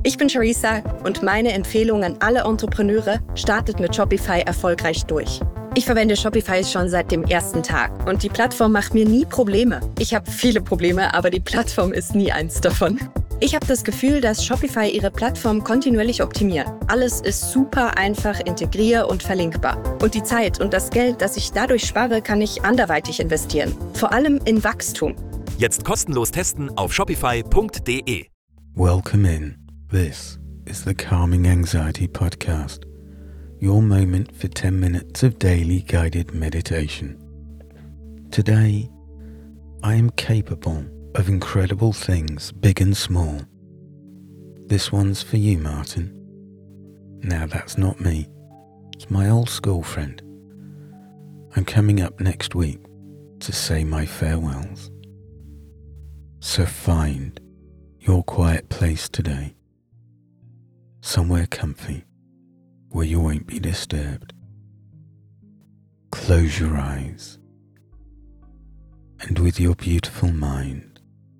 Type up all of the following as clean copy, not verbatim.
Ich bin Charissa und meine Empfehlung an alle Entrepreneure: startet mit Shopify erfolgreich durch. Ich verwende Shopify schon seit dem ersten Tag und die Plattform macht mir nie Probleme. Ich habe viele Probleme, aber die Plattform ist nie eins davon. Ich habe das Gefühl, dass Shopify ihre Plattform kontinuierlich optimiert. Alles ist super einfach integrier- und verlinkbar. Und die Zeit und das Geld, das ich dadurch spare, kann ich anderweitig investieren. Vor allem in Wachstum. Jetzt kostenlos testen auf shopify.de. Welcome in. This is the Calming Anxiety Podcast, your moment for 10 minutes of daily guided meditation. Today, I am capable of incredible things, big and small. This one's for you, Martin. Now that's not me. It's my old school friend. I'm coming up next week to say my farewells. So find your quiet place today. Somewhere comfy where you won't be disturbed. Close your eyes and with your beautiful mind,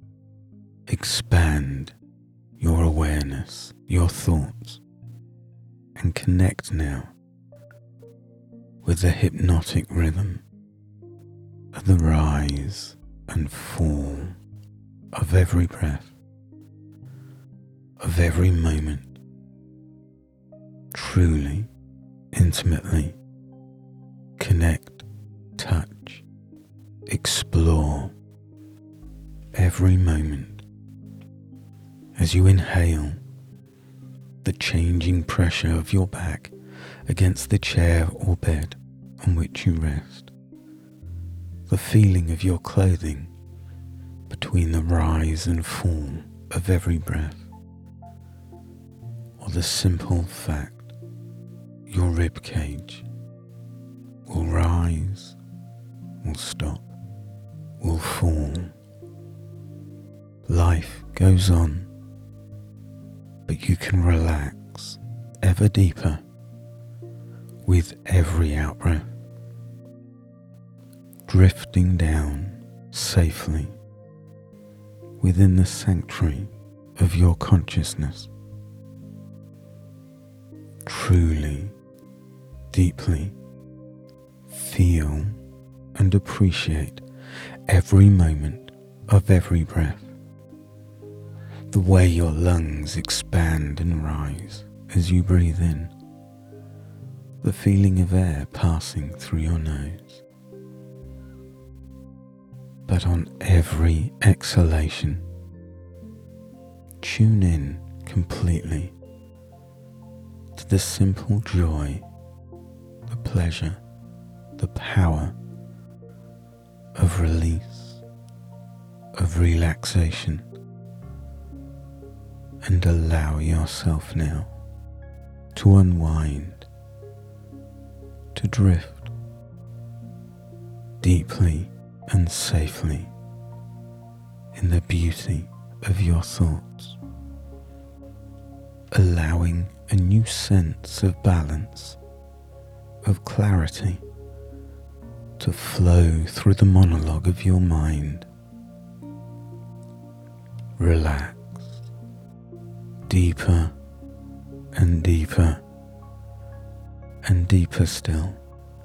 expand your awareness, your thoughts, and connect now with the hypnotic rhythm of the rise and fall of every breath, of every moment. Truly, intimately connect, touch, explore every moment as you inhale the changing pressure of your back against the chair or bed on which you rest, the feeling of your clothing between the rise and fall of every breath, or the simple fact your rib cage will rise, will stop, will fall. Life goes on, but you can relax ever deeper with every out-breath, drifting down safely within the sanctuary of your consciousness. Truly, deeply feel and appreciate every moment of every breath, the way your lungs expand and rise as you breathe in, the feeling of air passing through your nose. But on every exhalation, tune in completely to the simple joy, the pleasure, the power of release, of relaxation, and allow yourself now to unwind, to drift deeply and safely in the beauty of your thoughts, allowing a new sense of balance, of clarity, to flow through the monologue of your mind. Relax, deeper and deeper and deeper still.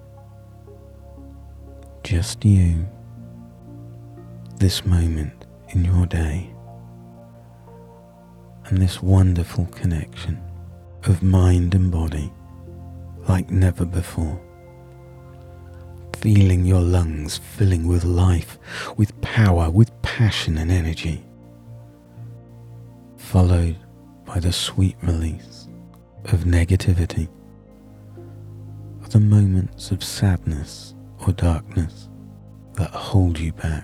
Just you, this moment in your day, and this wonderful connection of mind and body like never before. Feeling your lungs filling with life, with power, with passion and energy, followed by the sweet release of negativity, of the moments of sadness or darkness that hold you back.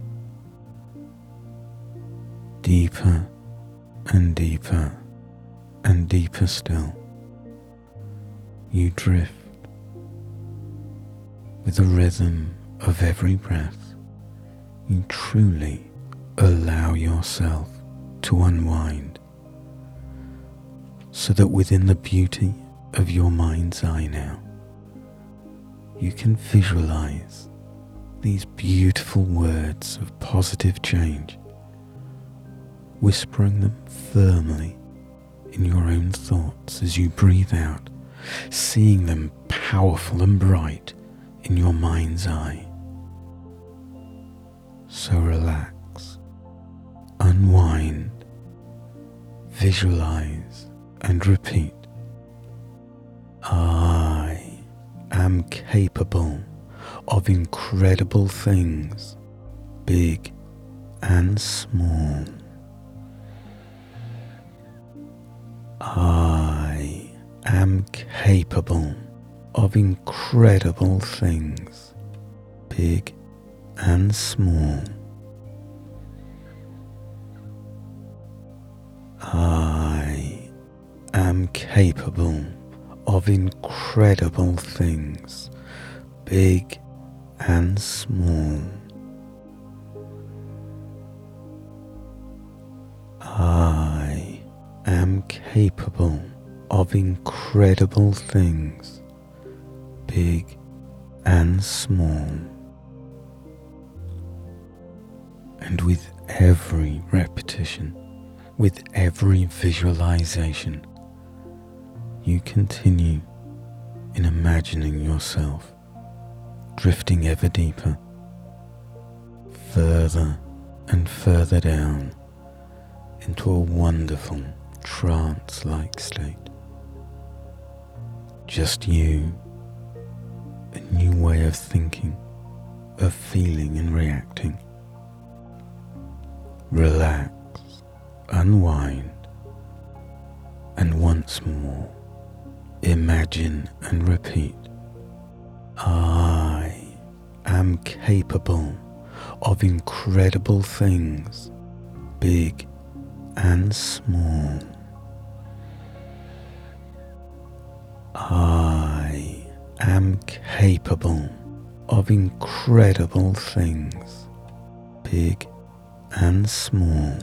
Deeper and deeper and deeper still, you drift with the rhythm of every breath. You truly allow yourself to unwind, so that within the beauty of your mind's eye now, you can visualize these beautiful words of positive change, whispering them firmly in your own thoughts as you breathe out, seeing them powerful and bright in your mind's eye. So relax, unwind, visualize and repeat. I am capable of incredible things, big and small. I am capable of incredible things, big and small. I am capable of incredible things, big and small. I am capable of incredible things, big and small. And with every repetition, with every visualization, you continue in imagining yourself drifting ever deeper, further and further down into a wonderful trance-like state. Just you, a new way of thinking, of feeling and reacting. Relax, unwind, and once more, imagine and repeat. I am capable of incredible things, big and small. I am capable of incredible things, big and small.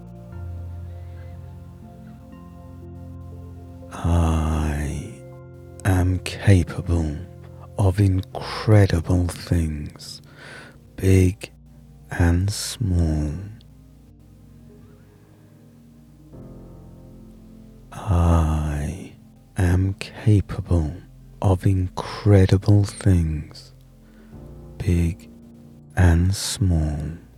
I am capable of incredible things, big and small. I am capable of incredible things, big and small.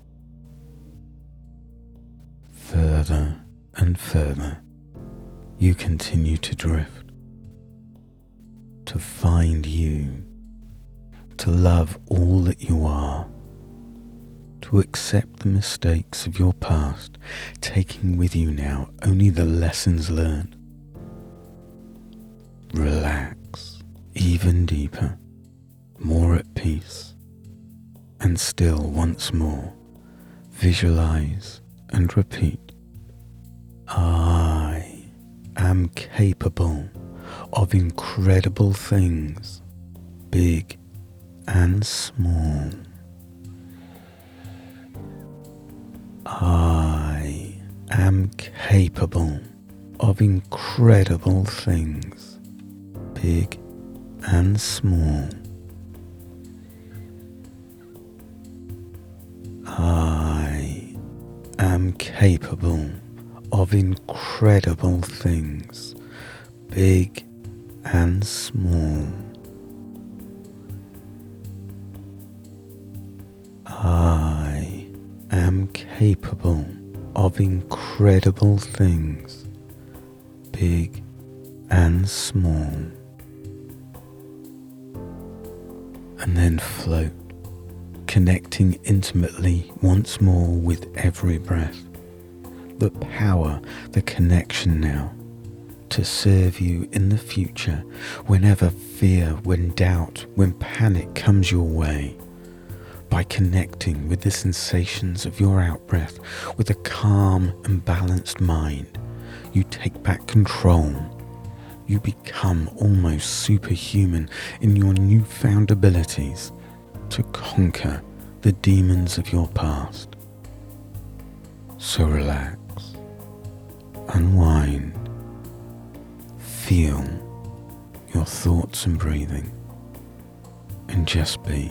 Further and further, you continue to drift, to find you, to love all that you are, to accept the mistakes of your past, taking with you now only the lessons learned. Relax even deeper, more at peace, and still once more, visualize and repeat. I am capable of incredible things, big and small. I am capable of incredible things, big and small. I am capable of incredible things, big and small. I am capable of incredible things, big and small. And then float, connecting intimately once more with every breath. The power, the connection now, to serve you in the future whenever fear, when doubt, when panic comes your way. By connecting with the sensations of your out-breath with a calm and balanced mind, you take back control. You become almost superhuman in your newfound abilities to conquer the demons of your past. So relax, unwind, feel your thoughts and breathing, and just be.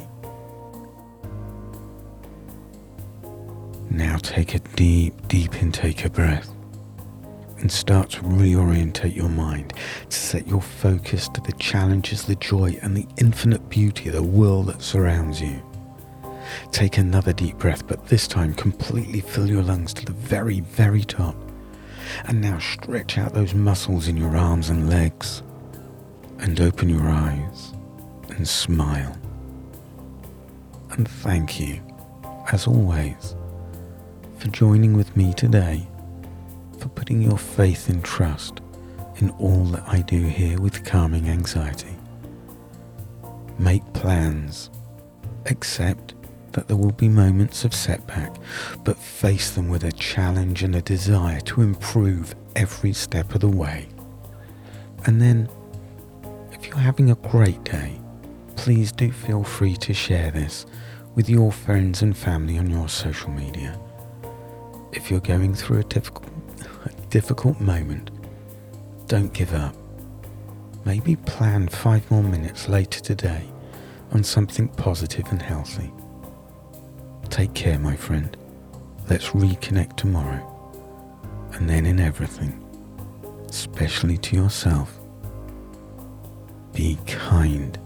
Now take a deep intake of breath, and start to reorientate your mind to set your focus to the challenges, the joy, and the infinite beauty of the world that surrounds you. Take another deep breath, but this time completely fill your lungs to the very, very top. And now stretch out those muscles in your arms and legs, and open your eyes and smile. And thank you, as always, for joining with me today, for putting your faith and trust in all that I do here with Calming Anxiety. Make plans, accept that there will be moments of setback, but face them with a challenge and a desire to improve every step of the way. And then, if you're having a great day, please do feel free to share this with your friends and family on your social media. If you're going through a difficult moment, don't give up. Maybe plan 5 more minutes later today on something positive and healthy. Take care, my friend. Let's reconnect tomorrow. And then in everything, especially to yourself, be kind